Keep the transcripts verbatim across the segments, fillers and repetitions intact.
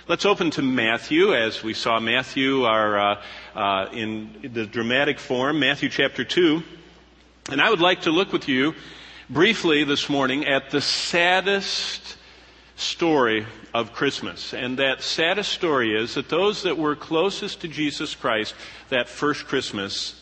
Let's open to Matthew, as we saw Matthew are uh, uh, in the dramatic form, Matthew chapter two. And I would like to look with you briefly this morning at the saddest story of Christmas. And that saddest story is that those that were closest to Jesus Christ that first Christmas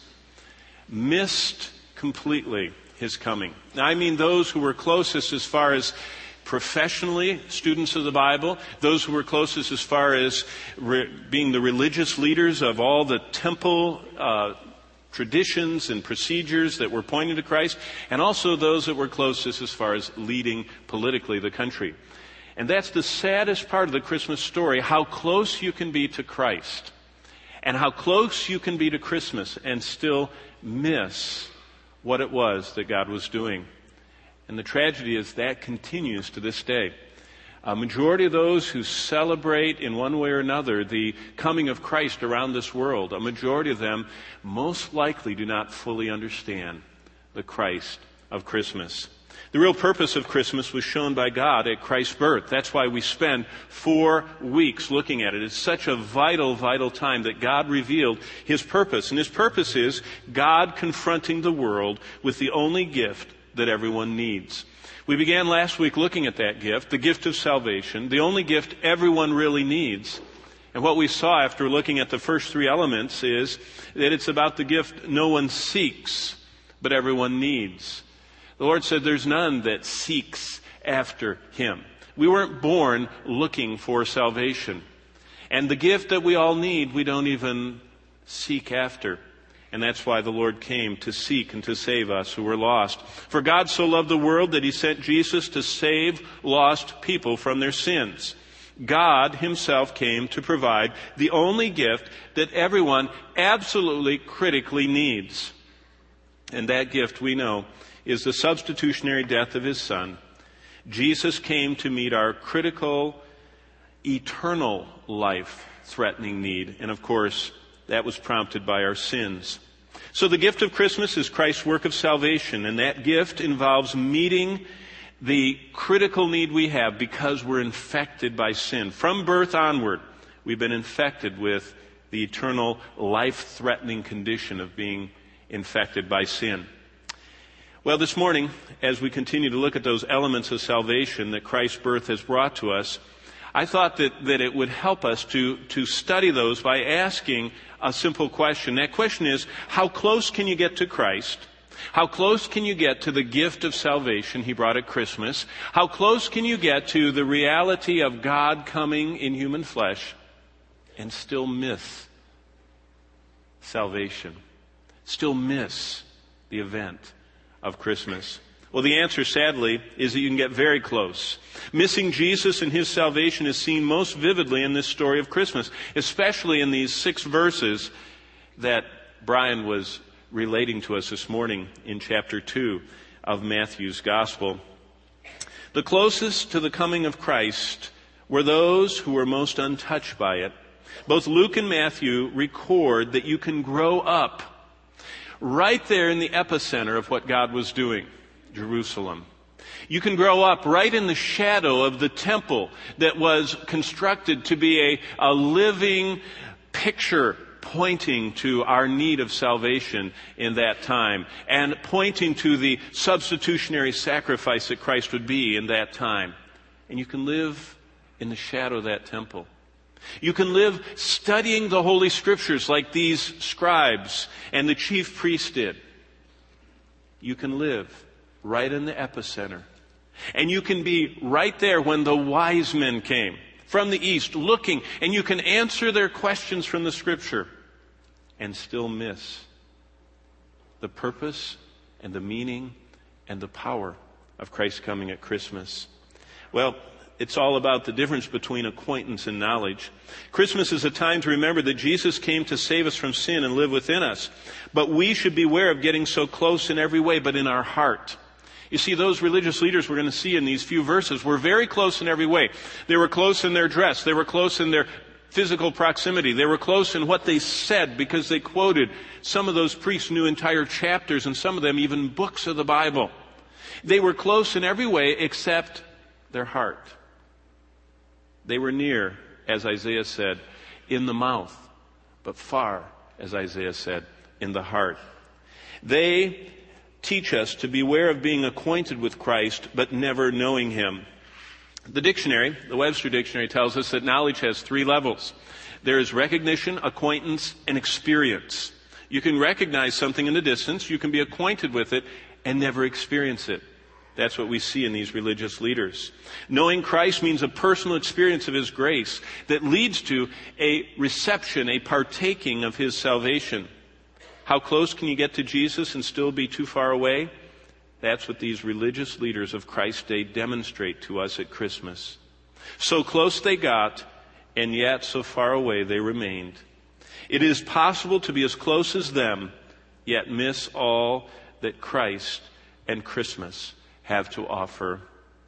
missed completely His coming. Now, I mean those who were closest as far as professionally, students of the Bible, those who were closest as far as re- being the religious leaders of all the temple uh, traditions and procedures that were pointing to Christ, and also those that were closest as far as leading politically the country. And that's the saddest part of the Christmas story, how close you can be to Christ, and how close you can be to Christmas and still miss what it was that God was doing. And the tragedy is that continues to this day. A majority of those who celebrate in one way or another the coming of Christ around this world, a majority of them most likely do not fully understand the Christ of Christmas. The real purpose of Christmas was shown by God at Christ's birth. That's why we spend four weeks looking at it. It's such a vital, vital time that God revealed His purpose. And His purpose is God confronting the world with the only gift that everyone needs. We began last week looking at that gift, the gift of salvation, the only gift everyone really needs. And what we saw after looking at the first three elements is that it's about the gift no one seeks, but everyone needs. The Lord said there's none that seeks after Him. We weren't born looking for salvation. And the gift that we all need, we don't even seek after. And that's why the Lord came to seek and to save us who were lost. For God so loved the world that He sent Jesus to save lost people from their sins. God Himself came to provide the only gift that everyone absolutely critically needs. And that gift, we know, is the substitutionary death of His Son. Jesus came to meet our critical, eternal life-threatening need. And of course, that was prompted by our sins. So the gift of Christmas is Christ's work of salvation, and that gift involves meeting the critical need we have because we're infected by sin. From birth onward, we've been infected with the eternal life-threatening condition of being infected by sin. Well, this morning, as we continue to look at those elements of salvation that Christ's birth has brought to us, I thought that, that it would help us to, to study those by asking a simple question. That question is, how close can you get to Christ? How close can you get to the gift of salvation He brought at Christmas? How close can you get to the reality of God coming in human flesh and still miss salvation? Still miss the event of Christmas? Well, the answer, sadly, is that you can get very close. Missing Jesus and His salvation is seen most vividly in this story of Christmas, especially in these six verses that Brian was relating to us this morning in chapter two of Matthew's Gospel. The closest to the coming of Christ were those who were most untouched by it. Both Luke and Matthew record that you can grow up right there in the epicenter of what God was doing. Jerusalem. You can grow up right in the shadow of the temple that was constructed to be a, a living picture pointing to our need of salvation in that time and pointing to the substitutionary sacrifice that Christ would be in that time. And you can live in the shadow of that temple. You can live studying the Holy Scriptures like these scribes and the chief priests did. You can live right in the epicenter. And you can be right there when the wise men came from the east looking, and you can answer their questions from the Scripture and still miss the purpose and the meaning and the power of Christ's coming at Christmas. Well, it's all about the difference between acquaintance and knowledge. Christmas is a time to remember that Jesus came to save us from sin and live within us. But we should beware of getting so close in every way, but in our heart. You see, those religious leaders we're going to see in these few verses were very close in every way. They were close in their dress. They were close in their physical proximity. They were close in what they said because they quoted. Some of those priests knew entire chapters, and some of them even books of the Bible. They were close in every way except their heart. They were near as Isaiah said, in the mouth, but far, as Isaiah said, in the heart. They teach us to beware of being acquainted with Christ, but never knowing him. The dictionary, the Webster Dictionary, tells us that knowledge has three levels. There is recognition, acquaintance, and experience. You can recognize something in the distance, you can be acquainted with it, and never experience it. That's what we see in these religious leaders. Knowing Christ means a personal experience of his grace that leads to a reception, a partaking of his salvation. How close can you get to Jesus and still be too far away? That's what these religious leaders of Christ's day demonstrate to us at Christmas. So close they got, and yet so far away they remained. It is possible to be as close as them, yet miss all that Christ and Christmas have to offer.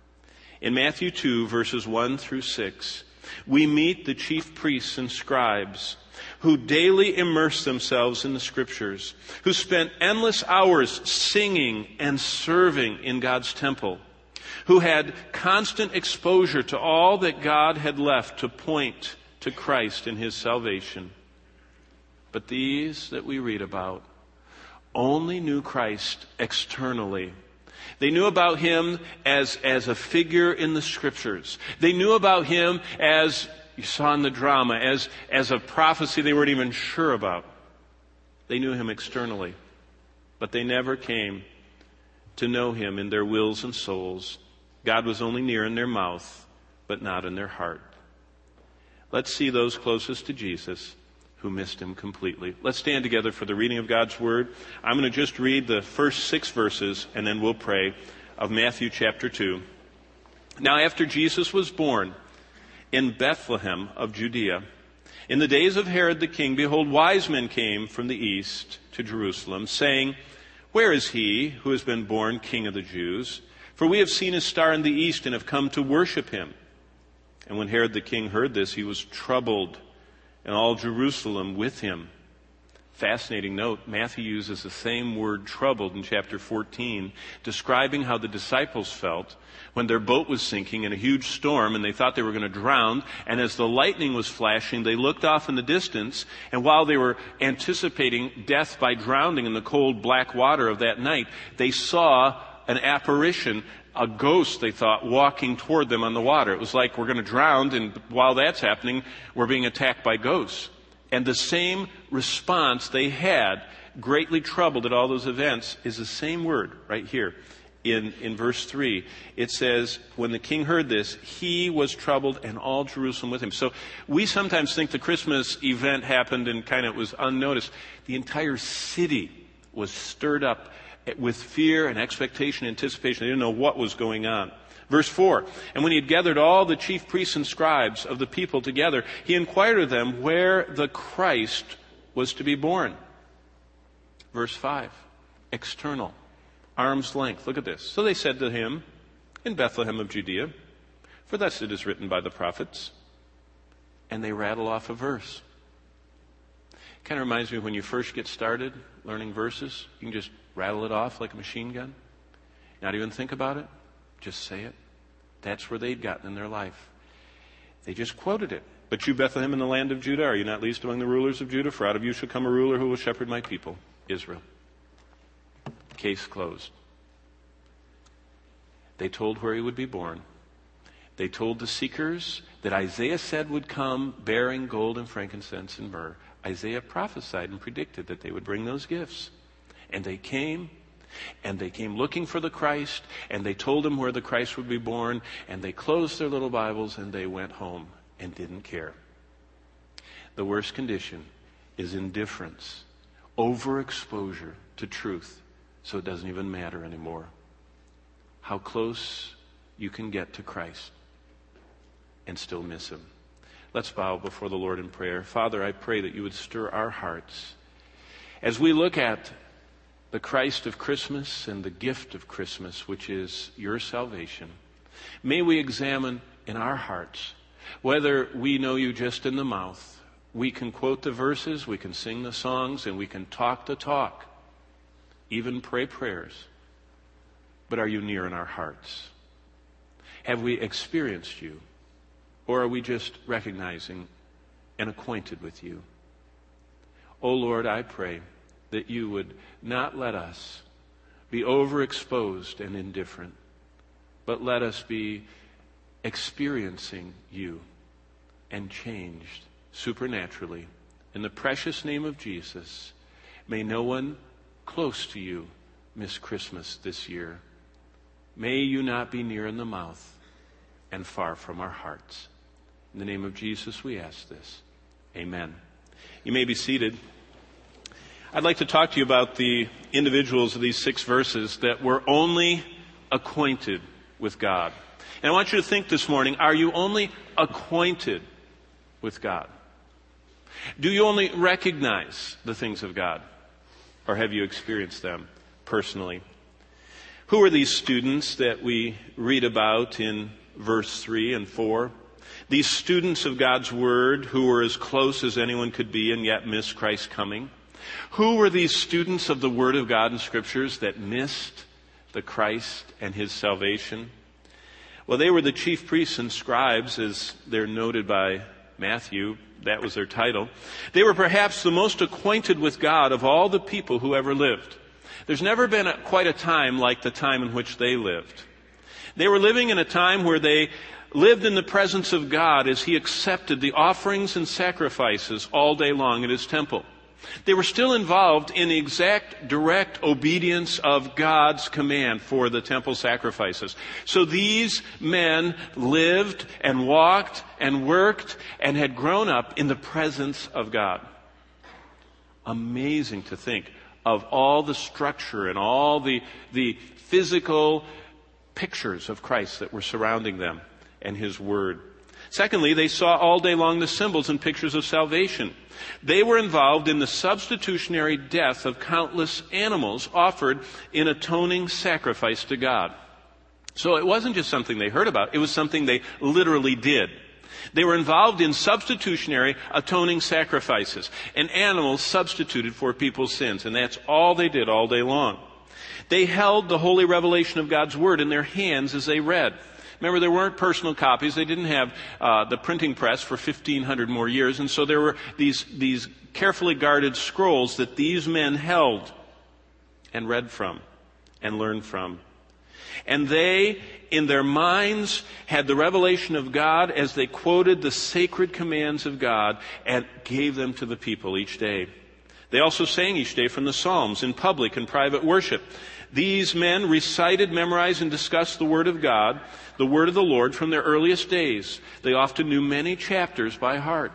In Matthew two, verses one through six, we meet the chief priests and scribes who daily immerse themselves in the Scriptures, who spent endless hours singing and serving in God's temple, who had constant exposure to all that God had left to point to Christ and his salvation. But these that we read about only knew Christ externally. They knew about him as, as a figure in the Scriptures. They knew about him as you saw in the drama, as, as a prophecy they weren't even sure about. They knew him externally, but they never came to know him in their wills and souls. God was only near in their mouth, but not in their heart. Let's see those closest to Jesus who missed him completely. Let's stand together for the reading of God's Word. I'm going to just read the first six verses, and then we'll pray, of Matthew chapter two. Now after Jesus was born in Bethlehem of Judea, in the days of Herod the king, behold, wise men came from the east to Jerusalem, saying, where is he who has been born King of the Jews? For we have seen his star in the east and have come to worship him. And when Herod the king heard this, he was troubled, and all Jerusalem with him. Fascinating note, Matthew uses the same word troubled in chapter fourteen, describing how the disciples felt when their boat was sinking in a huge storm and they thought they were going to drown. And as the lightning was flashing, they looked off in the distance, and while they were anticipating death by drowning in the cold black water of that night, they saw an apparition, a ghost, they thought, walking toward them on the water. It was like, we're going to drown, and while that's happening, we're being attacked by ghosts. And the same response they had, greatly troubled at all those events, is the same word right here in, in verse three. It says, when the king heard this, he was troubled and all Jerusalem with him. So we sometimes think the Christmas event happened and kind of was unnoticed. The entire city was stirred up with fear and expectation and anticipation. They didn't know what was going on. Verse four, and when he had gathered all the chief priests and scribes of the people together, he inquired of them where the Christ was to be born. Verse five, external, arm's length. Look at this. So they said to him, in Bethlehem of Judea, for thus it is written by the prophets. And they rattle off a verse. Kind of reminds me of when you first get started learning verses. You can just rattle it off like a machine gun. Not even think about it. Just say it. That's where they'd gotten in their life. They just quoted it. But you, Bethlehem, in the land of Judah, are you not least among the rulers of Judah? For out of you shall come a ruler who will shepherd my people, Israel. Case closed. They told where he would be born. They told the seekers that Isaiah said would come bearing gold and frankincense and myrrh. Isaiah prophesied and predicted that they would bring those gifts. And they came. And they came looking for the Christ, and they told him where the Christ would be born, and they closed their little Bibles and they went home and didn't care. The worst condition is indifference, overexposure to truth, so it doesn't even matter anymore. How close you can get to Christ and still miss him. Let's bow before the Lord in prayer. Father, I pray that you would stir our hearts as we look at the Christ of Christmas and the gift of Christmas, which is your salvation. May we examine in our hearts whether we know you just in the mouth. We can quote the verses, we can sing the songs, and we can talk the talk, even pray prayers. But are you near in our hearts? Have we experienced you, Or are we just recognizing and acquainted with you? Oh Lord, I pray that you would not let us be overexposed and indifferent, but let us be experiencing you and changed supernaturally. In the precious name of Jesus, may no one close to you miss Christmas this year. May you not be near in the mouth and far from our hearts. In the name of Jesus we ask this. Amen. You may be seated. I'd like to talk to you about the individuals of these six verses that were only acquainted with God. And I want you to think this morning, are you only acquainted with God? Do you only recognize the things of God? Or have you experienced them personally? Who are these students that we read about in verse three and four? These students of God's Word who were as close as anyone could be and yet missed Christ's coming. Who were these students of the Word of God and Scriptures that missed the Christ and His salvation? Well, they were the chief priests and scribes, as they're noted by Matthew. That was their title. They were perhaps the most acquainted with God of all the people who ever lived. There's never been a, quite a time like the time in which they lived. They were living in a time where they lived in the presence of God as He accepted the offerings and sacrifices all day long at His temple. They were still involved in the exact direct obedience of God's command for the temple sacrifices. So these men lived and walked and worked and had grown up in the presence of God. Amazing to think of all the structure and all the, the physical pictures of Christ that were surrounding them and His Word. Secondly, they saw all day long the symbols and pictures of salvation. They were involved in the substitutionary death of countless animals offered in atoning sacrifice to God. So it wasn't just something they heard about, it was something they literally did. They were involved in substitutionary atoning sacrifices, and animals substituted for people's sins, and that's all they did all day long. They held the holy revelation of God's Word in their hands as they read. Remember, there weren't personal copies. They didn't have uh, the printing press for fifteen hundred more years. And so there were these, these carefully guarded scrolls that these men held and read from and learned from. And they, in their minds, had the revelation of God as they quoted the sacred commands of God and gave them to the people each day. They also sang each day from the Psalms in public and private worship. These men recited, memorized, and discussed the Word of God, the Word of the Lord, from their earliest days. They often knew many chapters by heart.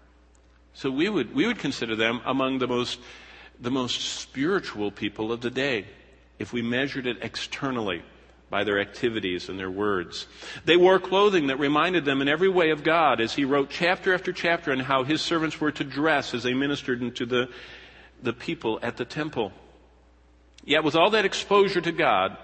So we would we would consider them among the most the most spiritual people of the day, if we measured it externally by their activities and their words. They wore clothing that reminded them in every way of God, as He wrote chapter after chapter on how His servants were to dress as they ministered into the, the people at the temple. Yet with all that exposure to God,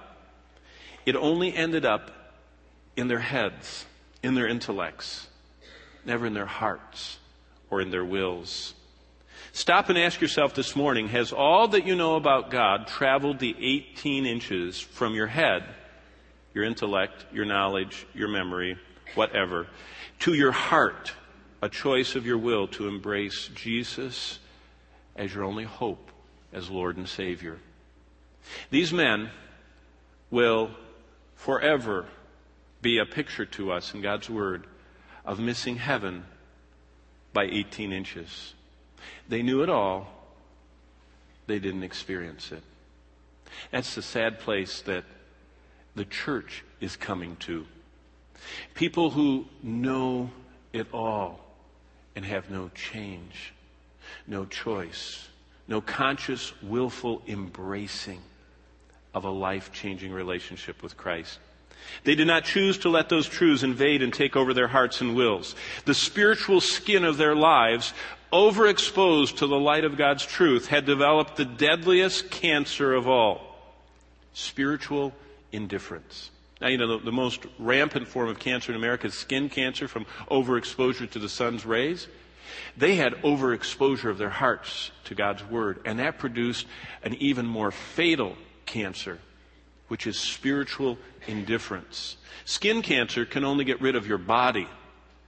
it only ended up in their heads, in their intellects, never in their hearts or in their wills. Stop and ask yourself this morning, has all that you know about God traveled the eighteen inches from your head, your intellect, your knowledge, your memory, whatever, to your heart, a choice of your will to embrace Jesus as your only hope as Lord and Savior? These men will forever be a picture to us in God's Word of missing heaven by eighteen inches. They knew it all. They didn't experience it. That's the sad place that the church is coming to. People who know it all and have no change, no choice, no conscious, willful embracing of a life-changing relationship with Christ. They did not choose to let those truths invade and take over their hearts and wills. The spiritual skin of their lives, overexposed to the light of God's truth, had developed the deadliest cancer of all, spiritual indifference. Now, you know, the, the most rampant form of cancer in America is skin cancer from overexposure to the sun's rays. They had overexposure of their hearts to God's Word, and that produced an even more fatal cancer, which is spiritual indifference. Skin cancer can only get rid of your body,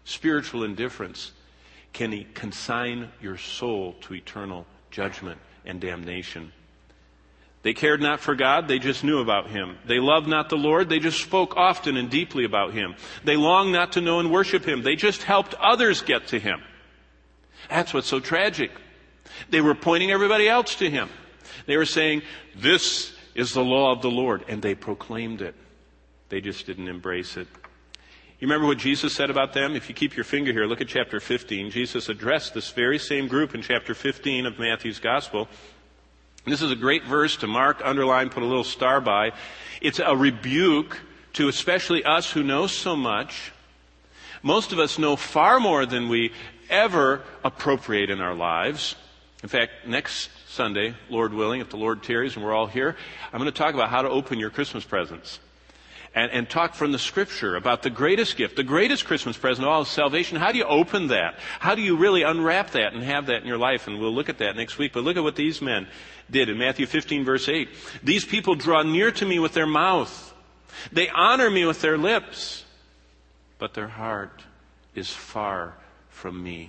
spiritual indifference can consign your soul to eternal judgment and damnation. They cared not for God, they just knew about Him. They loved not the Lord, they just spoke often and deeply about Him. They longed not to know and worship Him, they just helped others get to Him. That's what's so tragic. They were pointing everybody else to Him. They were saying, this is the law of the Lord, and they proclaimed it. They just didn't embrace it. You remember what Jesus said about them? If you keep your finger here, look at chapter fifteen. Jesus addressed this very same group in chapter fifteen of Matthew's Gospel. This is a great verse to mark, underline, put a little star by. It's a rebuke to especially us who know so much. Most of us know far more than we ever appropriate in our lives. In fact, next Sunday, Lord willing, if the Lord tarries and we're all here, I'm going to talk about how to open your Christmas presents. And, and talk from the Scripture about the greatest gift, the greatest Christmas present of all is salvation. How do you open that? How do you really unwrap that and have that in your life? And we'll look at that next week. But look at what these men did in Matthew fifteen, verse eight. These people draw near to me with their mouth. They honor me with their lips. But their heart is far from me.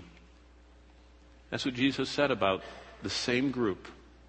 That's what Jesus said about the same group.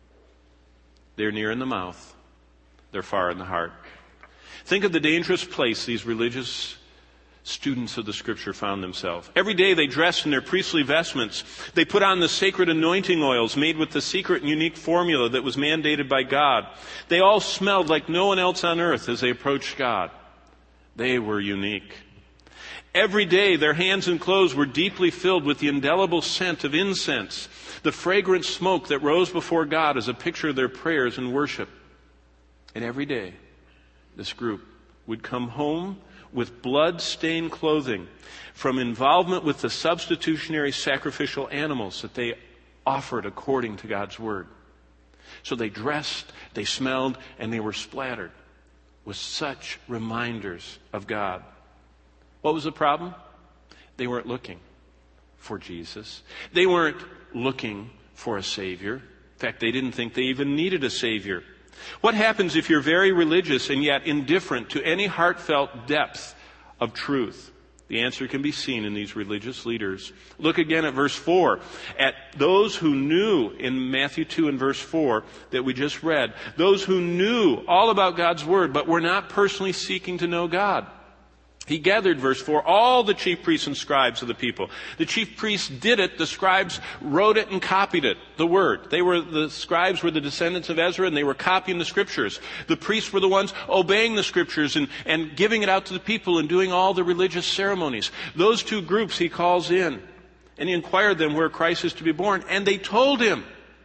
They're near in the mouth. They're far in the heart. Think of the dangerous place these religious students of the Scripture found themselves. Every day they dressed in their priestly vestments. They put on the sacred anointing oils made with the secret and unique formula that was mandated by God. They all smelled like no one else on earth as they approached God. They were unique. Every day their hands and clothes were deeply filled with the indelible scent of incense, the fragrant smoke that rose before God as a picture of their prayers and worship. And every day this group would come home with blood-stained clothing from involvement with the substitutionary sacrificial animals that they offered according to God's Word. So they dressed, they smelled, and they were splattered with such reminders of God. What was the problem? They weren't looking for Jesus. They weren't looking for a Savior. In fact, they didn't think they even needed a Savior. What happens if you're very religious and yet indifferent to any heartfelt depth of truth? The answer can be seen in these religious leaders. Look again at verse four. At those who knew, in Matthew two and verse four that we just read, those who knew all about God's Word but were not personally seeking to know God. He gathered, verse four, all the chief priests and scribes of the people. The chief priests did it. The scribes wrote it and copied it, the Word. They were, the scribes were the descendants of Ezra, and they were copying the Scriptures. The priests were the ones obeying the Scriptures and, and giving it out to the people and doing all the religious ceremonies. Those two groups he calls in, and he inquired them where Christ is to be born, and they told him.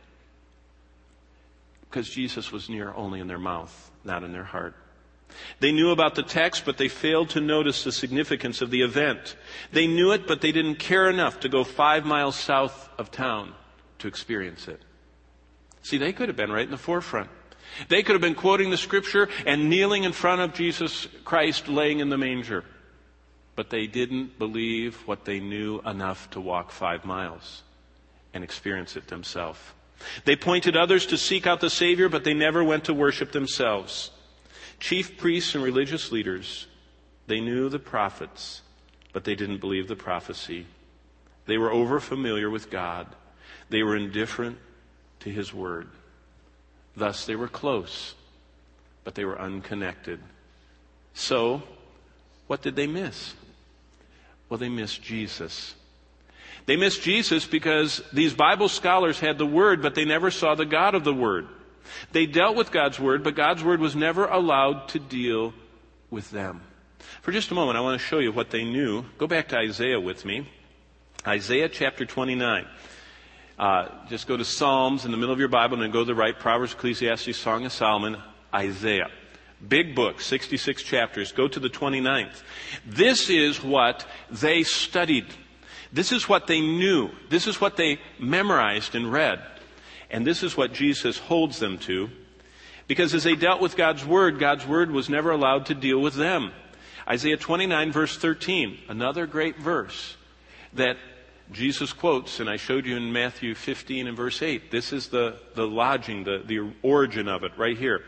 Because Jesus was near only in their mouth, not in their heart. They knew about the text, but they failed to notice the significance of the event. They knew it, but they didn't care enough to go five miles south of town to experience it. See, they could have been right in the forefront. They could have been quoting the Scripture and kneeling in front of Jesus Christ laying in the manger. But they didn't believe what they knew enough to walk five miles and experience it themselves. They pointed others to seek out the Savior, but they never went to worship themselves. Chief priests and religious leaders, they knew the prophets, but they didn't believe the prophecy. They were over-familiar with God. They were indifferent to His Word. Thus, they were close, but they were unconnected. So, what did they miss? Well, they missed Jesus. They missed Jesus because these Bible scholars had the Word, but they never saw the God of the Word. They dealt with God's Word, but God's Word was never allowed to deal with them. For just a moment, I want to show you what they knew. Go back to Isaiah with me. Isaiah chapter twenty-nine. Uh, just go to Psalms in the middle of your Bible and then go to the right. Proverbs, Ecclesiastes, Song of Solomon, Isaiah. Big book, sixty-six chapters. Go to the twenty-ninth. This is what they studied. This is what they knew. This is what they memorized and read. And this is what Jesus holds them to. Because as they dealt with God's Word, God's Word was never allowed to deal with them. Isaiah twenty-nine, verse thirteen, another great verse that Jesus quotes, and I showed you in Matthew fifteen and verse eight. This is the, the lodging, the, the origin of it right here.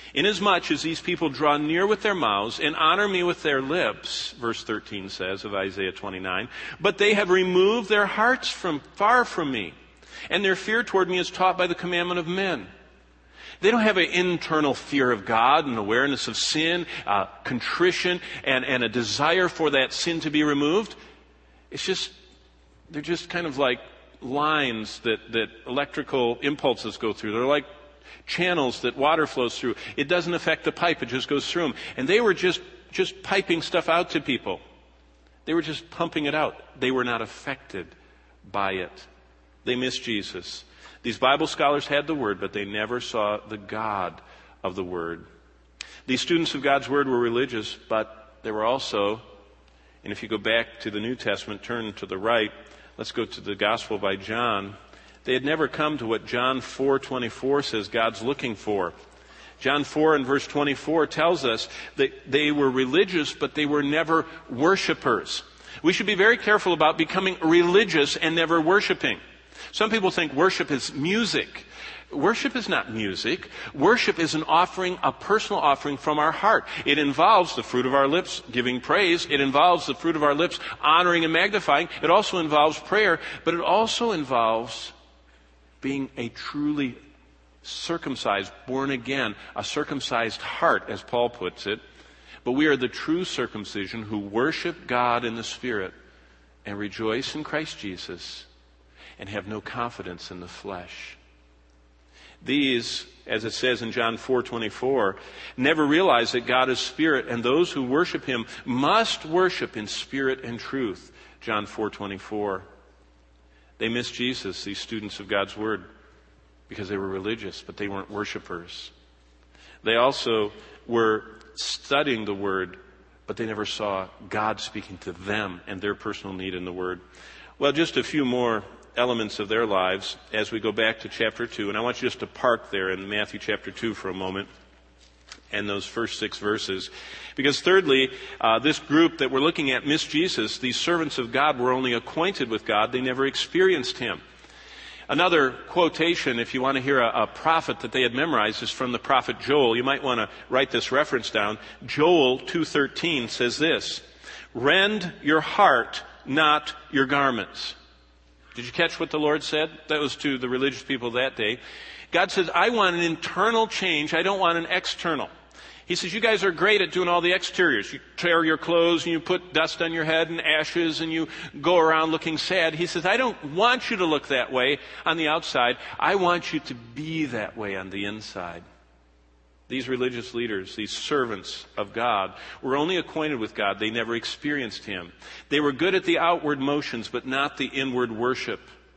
Inasmuch as these people draw near with their mouths and honor me with their lips, verse thirteen says of Isaiah twenty-nine, but they have removed their hearts from far from me, and their fear toward me is taught by the commandment of men. They don't have an internal fear of God and awareness of sin, uh, contrition, and, and a desire for that sin to be removed. It's just, they're just kind of like lines that, that electrical impulses go through. They're like channels that water flows through. It doesn't affect the pipe, it just goes through them. And they were just, just piping stuff out to people. They were just pumping it out. They were not affected by it. They missed Jesus. These Bible scholars had the Word, but they never saw the God of the Word. These students of God's Word were religious, but they were also, and if you go back to the New Testament, turn to the right, let's go to the Gospel by John. They had never come to what John four twenty-four says God's looking for. John four and verse twenty-four tells us that they were religious, but they were never worshipers. We should be very careful about becoming religious and never worshiping. Some people think worship is music. Worship is not music. Worship is an offering, a personal offering from our heart. It involves the fruit of our lips giving praise. It involves the fruit of our lips honoring and magnifying. It also involves prayer, but it also involves being a truly circumcised, born again, a circumcised heart, as Paul puts it. But we are the true circumcision who worship God in the Spirit and rejoice in Christ Jesus and have no confidence in the flesh. These, as it says in John four twenty-four, never realize that God is Spirit, and those who worship Him must worship in spirit and truth. John four twenty-four. They missed Jesus, these students of God's Word, because they were religious, but they weren't worshipers. They also were studying the Word, but they never saw God speaking to them and their personal need in the Word. Well, just a few more elements of their lives as we go back to chapter two. And I want you just to park there in Matthew chapter two for a moment and those first six verses. Because thirdly, uh, this group that we're looking at missed Jesus. These servants of God were only acquainted with God. They never experienced Him. Another quotation, if you want to hear a, a prophet that they had memorized, is from the prophet Joel. You might want to write this reference down. Joel two thirteen says this, "Rend your heart, not your garments." Did you catch what the Lord said? That was to the religious people that day. God says, I want an internal change. I don't want an external. He says, you guys are great at doing all the exteriors. You tear your clothes and you put dust on your head and ashes and you go around looking sad. He says, I don't want you to look that way on the outside. I want you to be that way on the inside. These religious leaders, these servants of God, were only acquainted with God. They never experienced Him. They were good at the outward motions, but not the inward worship.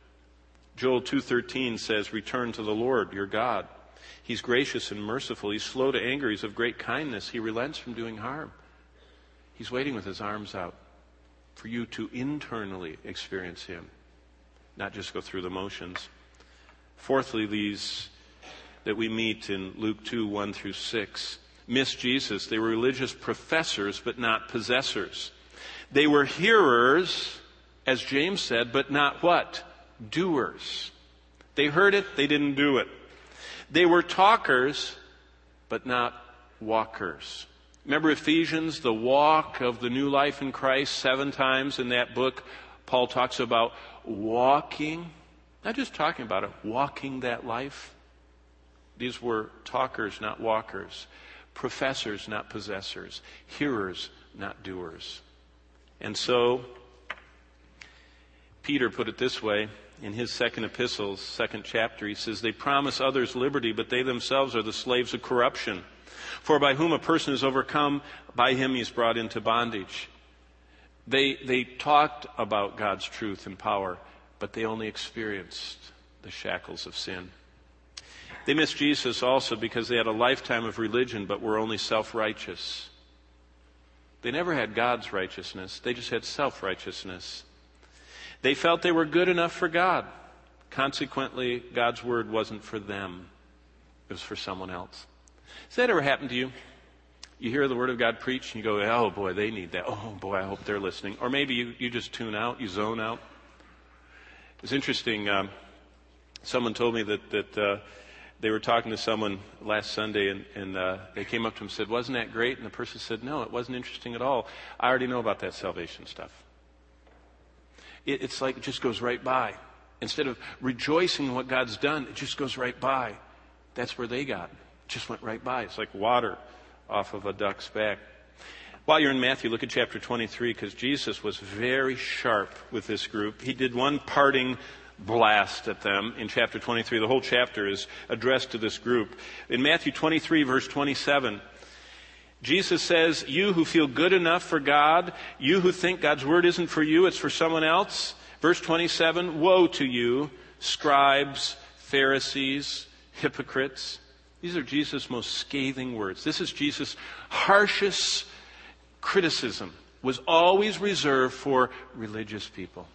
Joel two thirteen says, return to the Lord, your God. He's gracious and merciful. He's slow to anger. He's of great kindness. He relents from doing harm. He's waiting with His arms out for you to internally experience Him, not just go through the motions. Fourthly, these that we meet in Luke two, one through six, missed Jesus. They were religious professors, but not possessors. They were hearers, as James said, but not what? Doers. They heard it, they didn't do it. They were talkers, but not walkers. Remember Ephesians, the walk of the new life in Christ, seven times in that book, Paul talks about walking, not just talking about it, walking that life. These were talkers, not walkers. Professors, not possessors. Hearers, not doers. And so, Peter put it this way in his second epistle, second chapter. He says, they promise others liberty, but they themselves are the slaves of corruption. For by whom a person is overcome, by him he is brought into bondage. They, they talked about God's truth and power, but they only experienced the shackles of sin. They missed Jesus also because they had a lifetime of religion but were only self-righteous. They never had God's righteousness. They just had self-righteousness. They felt they were good enough for God. Consequently, God's word wasn't for them. It was for someone else. Has that ever happened to you? You hear the word of God preached and you go, oh boy, they need that. Oh boy, I hope they're listening. Or maybe you, you just tune out, you zone out. It's interesting. Um, someone told me that, that uh, they were talking to someone last Sunday, and, and uh, they came up to him and said, "Wasn't that great?" And the person said, "No, it wasn't interesting at all. I already know about that salvation stuff." It, it's like it just goes right by. Instead of rejoicing in what God's done, it just goes right by. That's where they got. It just went right by. It's like water off of a duck's back. While you're in Matthew, look at chapter twenty-three, because Jesus was very sharp with this group. He did one parting blast at them in chapter twenty-three. The whole chapter is addressed to this group. In Matthew twenty-three, verse twenty-seven, Jesus says, "You who feel good enough for God, you who think God's word isn't for you, it's for someone else." Verse twenty-seven, "Woe to you, scribes, Pharisees, hypocrites." These are Jesus' most scathing words. This is Jesus' harshest criticism, was always reserved for religious people.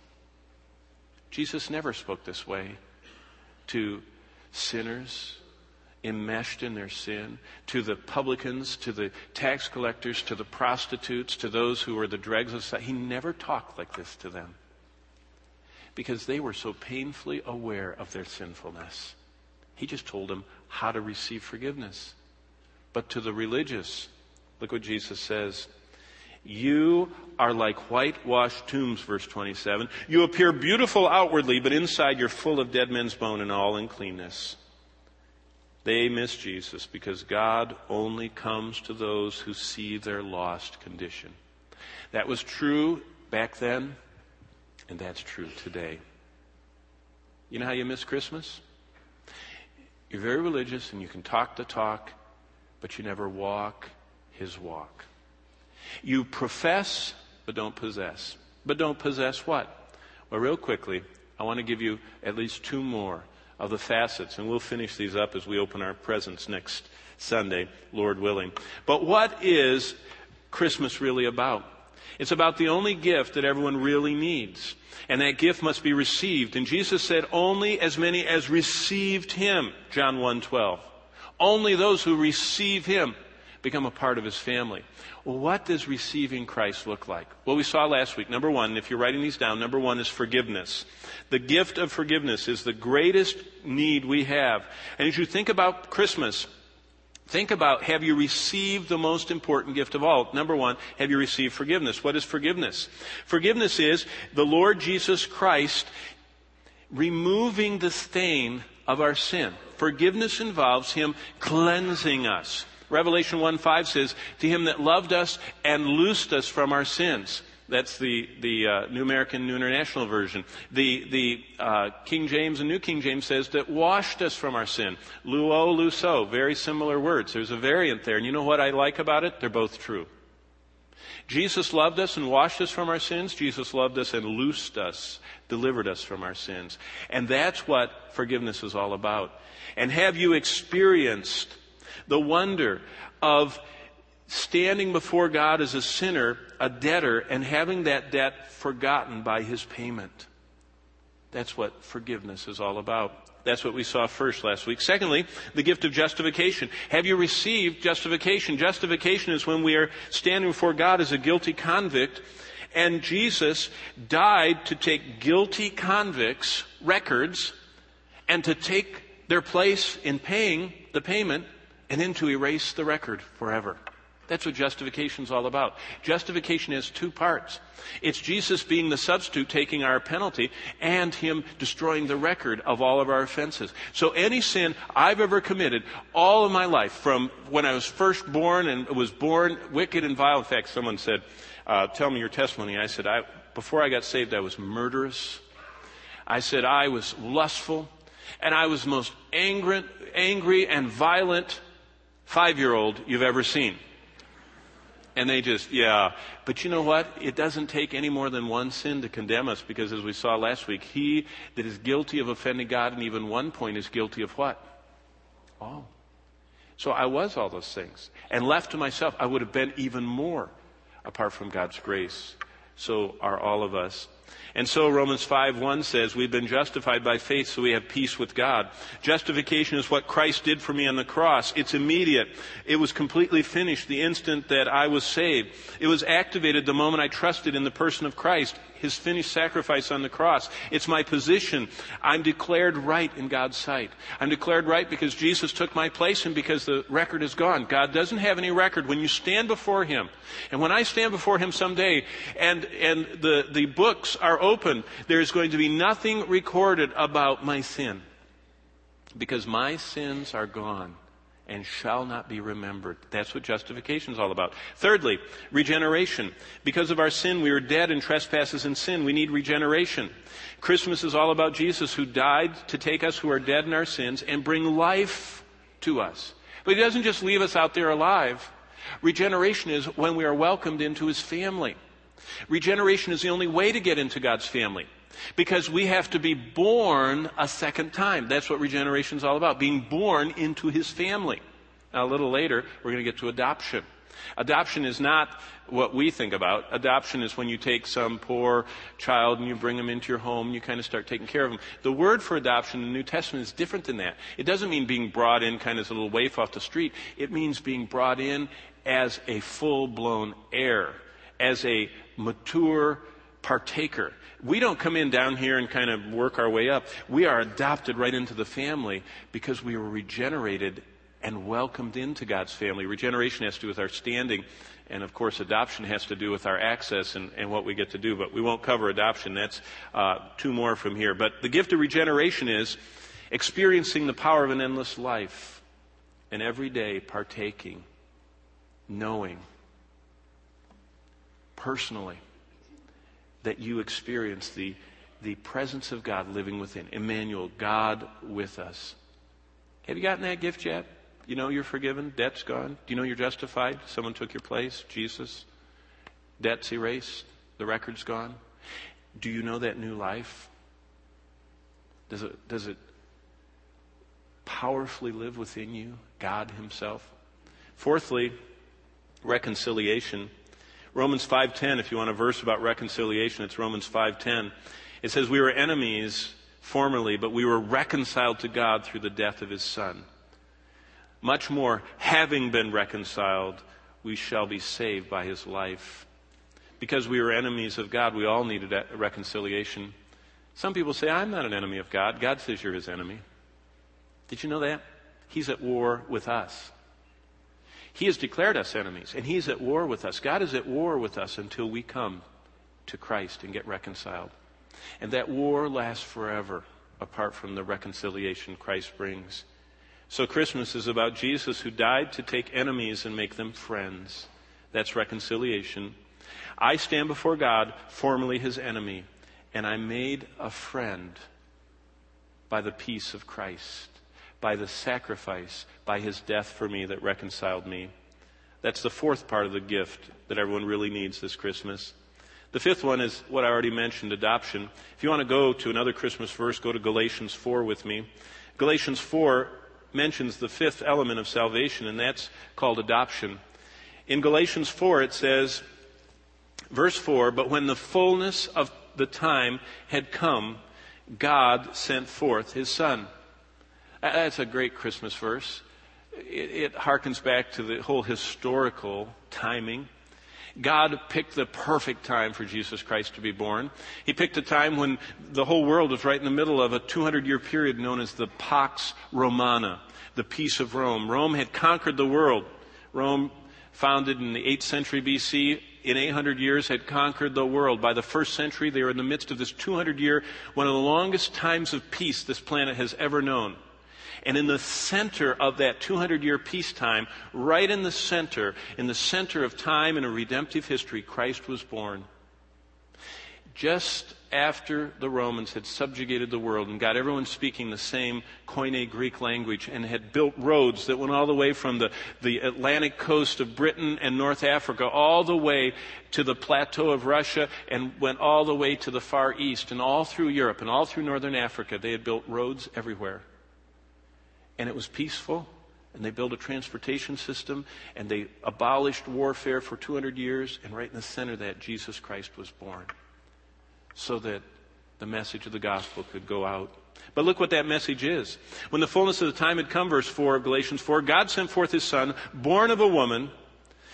Jesus never spoke this way to sinners enmeshed in their sin, to the publicans, to the tax collectors, to the prostitutes, to those who were the dregs of society. He never talked like this to them because they were so painfully aware of their sinfulness. He just told them how to receive forgiveness. But to the religious, look what Jesus says. "You are like whitewashed tombs," verse twenty-seven. "You appear beautiful outwardly, but inside you're full of dead men's bone and all uncleanness." They miss Jesus because God only comes to those who see their lost condition. That was true back then, and that's true today. You know how you miss Christmas? You're very religious and you can talk the talk, but you never walk his walk. You profess, but don't possess. But don't possess what? Well, real quickly, I want to give you at least two more of the facets, and we'll finish these up as we open our presents next Sunday, Lord willing. But what is Christmas really about? It's about the only gift that everyone really needs, and that gift must be received. And Jesus said, "Only as many as received him," John one twelve. Only those who receive him become a part of his family. Well, what does receiving Christ look like? Well, we saw last week, number one, if you're writing these down, number one is forgiveness. The gift of forgiveness is the greatest need we have. And as you think about Christmas, think about, have you received the most important gift of all? Number one, have you received forgiveness? What is forgiveness? Forgiveness is the Lord Jesus Christ removing the stain of our sin. Forgiveness involves him cleansing us. Revelation one five says, "To him that loved us and loosed us from our sins." That's the, the uh, New American New International Version. The, the uh, King James and New King James says that washed us from our sin. Luo, luso, very similar words. There's a variant there. And you know what I like about it? They're both true. Jesus loved us and washed us from our sins. Jesus loved us and loosed us, delivered us from our sins. And that's what forgiveness is all about. And have you experienced the wonder of standing before God as a sinner, a debtor, and having that debt forgotten by his payment? That's what forgiveness is all about. That's what we saw first last week. Secondly, the gift of justification. Have you received justification? Justification is when we are standing before God as a guilty convict, and Jesus died to take guilty convicts' records and to take their place in paying the payment and then to erase the record forever. That's what justification is all about. Justification has two parts. It's Jesus being the substitute, taking our penalty, and him destroying the record of all of our offenses. So any sin I've ever committed all of my life, from when I was first born and was born wicked and vile. In fact, someone said, uh, tell me your testimony. I said, I, before I got saved, I was murderous. I said, I was lustful. And I was the most angry, angry and violent five-year-old you've ever seen. And they just, yeah. But you know what? It doesn't take any more than one sin to condemn us, because as we saw last week, he that is guilty of offending God in even one point is guilty of what? All. So I was all those things. And left to myself, I would have been even more apart from God's grace. So are all of us. And so Romans five one says, we've been justified by faith, so we have peace with God. Justification is what Christ did for me on the cross. It's immediate. It was completely finished the instant that I was saved. It was activated the moment I trusted in the person of Christ. His finished sacrifice on the cross. It's my position. I'm declared right in God's sight. I'm declared right because Jesus took my place and because the record is gone. God doesn't have any record. When you stand before Him, and when I stand before Him someday, and, and the, the books are open, there's going to be nothing recorded about my sin. Because my sins are gone and shall not be remembered. That's what justification is all about. Thirdly, regeneration. Because of our sin, we were dead in trespasses and sin. We need regeneration. Christmas is all about Jesus, who died to take us who are dead in our sins and bring life to us. But He doesn't just leave us out there alive. Regeneration is when we are welcomed into His family. Regeneration is the only way to get into God's family. Because we have to be born a second time. That's what regeneration is all about, being born into His family. Now, a little later, we're going to get to adoption. Adoption is not what we think about. Adoption is when you take some poor child and you bring them into your home and you kind of start taking care of them. The word for adoption in the New Testament is different than that. It doesn't mean being brought in kind of as a little waif off the street. It means being brought in as a full-blown heir, as a mature partaker. We don't come in down here and kind of work our way up. We are adopted right into the family because we were regenerated and welcomed into God's family. Regeneration has to do with our standing, and of course adoption has to do with our access and, and what we get to do. But we won't cover adoption. That's uh, two more from here. But the gift of regeneration is experiencing the power of an endless life and every day partaking, knowing personally that you experience the, the presence of God living within. Emmanuel, God with us. Have you gotten that gift yet? You know you're forgiven? Debt's gone? Do you know you're justified? Someone took your place? Jesus? Debt's erased? The record's gone? Do you know that new life? Does it, does it powerfully live within you? God Himself? Fourthly, reconciliation. Romans five ten, if you want a verse about reconciliation, it's Romans five ten. It says, we were enemies formerly, but we were reconciled to God through the death of His Son. Much more, having been reconciled, we shall be saved by His life. Because we were enemies of God, we all needed a reconciliation. Some people say, I'm not an enemy of God. God says you're His enemy. Did you know that? He's at war with us. He has declared us enemies, and He's at war with us. God is at war with us until we come to Christ and get reconciled. And that war lasts forever, apart from the reconciliation Christ brings. So Christmas is about Jesus, who died to take enemies and make them friends. That's reconciliation. I stand before God, formerly His enemy, and I'm made a friend by the peace of Christ, by the sacrifice, by His death for me that reconciled me. That's the fourth part of the gift that everyone really needs this Christmas. The fifth one is what I already mentioned, adoption. If you want to go to another Christmas verse, go to Galatians four with me. Galatians four mentions the fifth element of salvation, and that's called adoption. In Galatians four it says, verse four, but when the fullness of the time had come, God sent forth His Son. That's a great Christmas verse. It, it harkens back to the whole historical timing. God picked the perfect time for Jesus Christ to be born. He picked a time when the whole world was right in the middle of a two hundred year period known as the Pax Romana, the peace of Rome. Rome had conquered the world. Rome, founded in the eighth century B C, in eight hundred years had conquered the world. By the first century, they were in the midst of this two hundred year, one of the longest times of peace this planet has ever known. And in the center of that two hundred year peacetime, right in the center, in the center of time and a redemptive history, Christ was born. Just after the Romans had subjugated the world and got everyone speaking the same Koine Greek language and had built roads that went all the way from the, the Atlantic coast of Britain and North Africa all the way to the plateau of Russia and went all the way to the Far East and all through Europe and all through Northern Africa. They had built roads everywhere. And it was peaceful, and they built a transportation system, and they abolished warfare for two hundred years, and right in the center of that, Jesus Christ was born, so that the message of the gospel could go out. But look what that message is. When the fullness of the time had come, verse four of Galatians four, God sent forth His Son, born of a woman,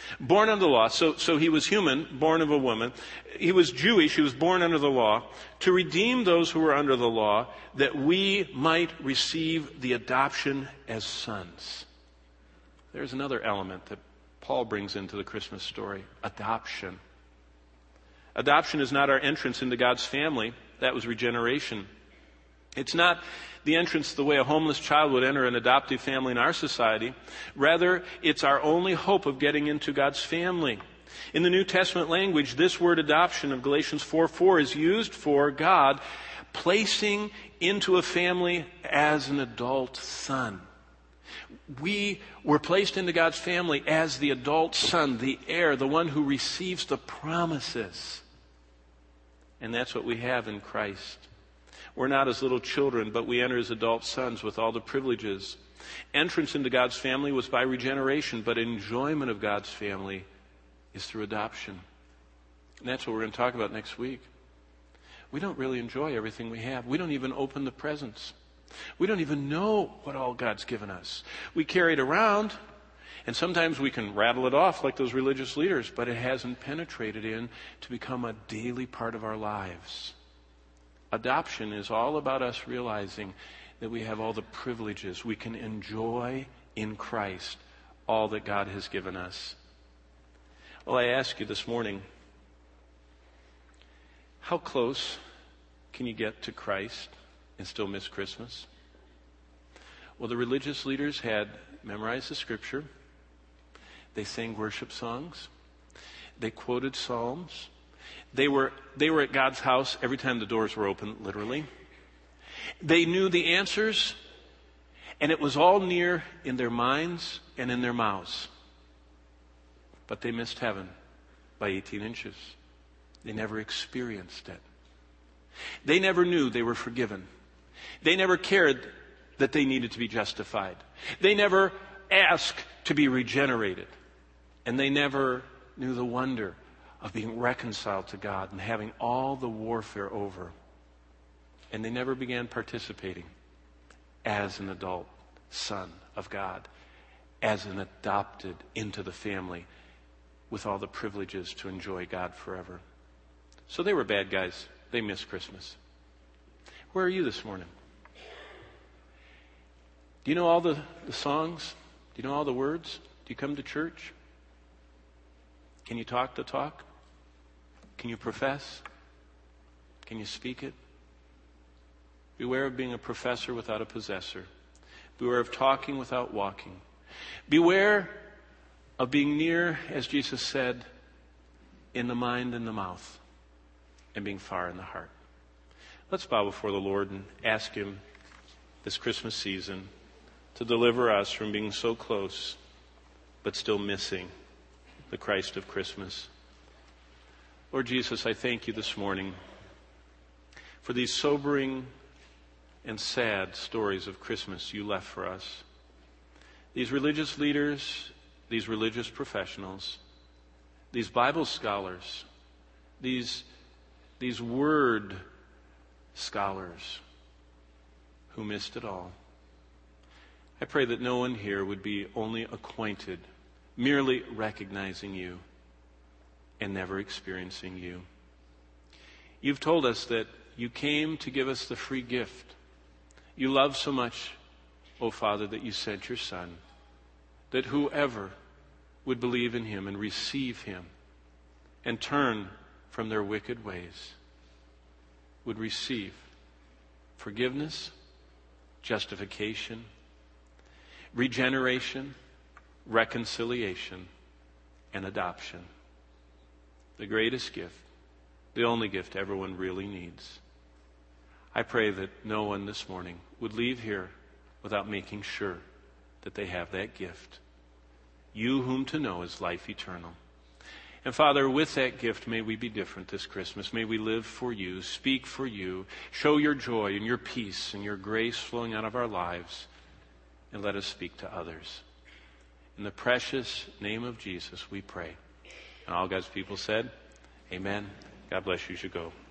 Born under the law, so, so he was human, born of a woman. He was Jewish, he was born under the law, to redeem those who were under the law, that we might receive the adoption as sons. There's another element that Paul brings into the Christmas story, adoption. Adoption is not our entrance into God's family. That was regeneration. It's not the entrance the way a homeless child would enter an adoptive family in our society. Rather, it's our only hope of getting into God's family. In the New Testament language, this word adoption of Galatians four four is used for God placing into a family as an adult son. We were placed into God's family as the adult son, the heir, the one who receives the promises. And that's what we have in Christ. We're not as little children, but we enter as adult sons with all the privileges. Entrance into God's family was by regeneration, but enjoyment of God's family is through adoption. And that's what we're going to talk about next week. We don't really enjoy everything we have. We don't even open the presents. We don't even know what all God's given us. We carry it around, and sometimes we can rattle it off like those religious leaders, but it hasn't penetrated in to become a daily part of our lives. Adoption is all about us realizing that we have all the privileges. We can enjoy in Christ all that God has given us. Well, I ask you this morning, how close can you get to Christ and still miss Christmas? Well, the religious leaders had memorized the scripture. They sang worship songs. They quoted psalms. They were, they were at God's house every time the doors were open, literally. They knew the answers, and it was all near in their minds and in their mouths. But they missed heaven by eighteen inches. They never experienced it. They never knew they were forgiven. They never cared that they needed to be justified. They never asked to be regenerated. And they never knew the wonder of being reconciled to God and having all the warfare over. And they never began participating as an adult son of God, as an adopted into the family with all the privileges to enjoy God forever. So they were bad guys. They missed Christmas. Where are you this morning? Do you know all the, the songs? Do you know all the words? Do you come to church? Can you talk the talk? Can you profess? Can you speak it? Beware of being a professor without a possessor. Beware of talking without walking. Beware of being near, as Jesus said, in the mind and the mouth, and being far in the heart. Let's bow before the Lord and ask Him this Christmas season to deliver us from being so close, but still missing the Christ of Christmas. Lord Jesus, I thank you this morning for these sobering and sad stories of Christmas you left for us. These religious leaders, these religious professionals, these Bible scholars, these, these word scholars who missed it all. I pray that no one here would be only acquainted, merely recognizing you and never experiencing you. You've told us that you came to give us the free gift. You love so much, O Father, that you sent your Son, that whoever would believe in him and receive him and turn from their wicked ways would receive forgiveness, justification, regeneration, reconciliation, and adoption. The greatest gift, the only gift everyone really needs. I pray that no one this morning would leave here without making sure that they have that gift. You whom to know is life eternal. And Father, with that gift, may we be different this Christmas. May we live for you, speak for you, show your joy and your peace and your grace flowing out of our lives, and let us speak to others. In the precious name of Jesus, we pray. And all God's people said, amen. God bless you. You should go.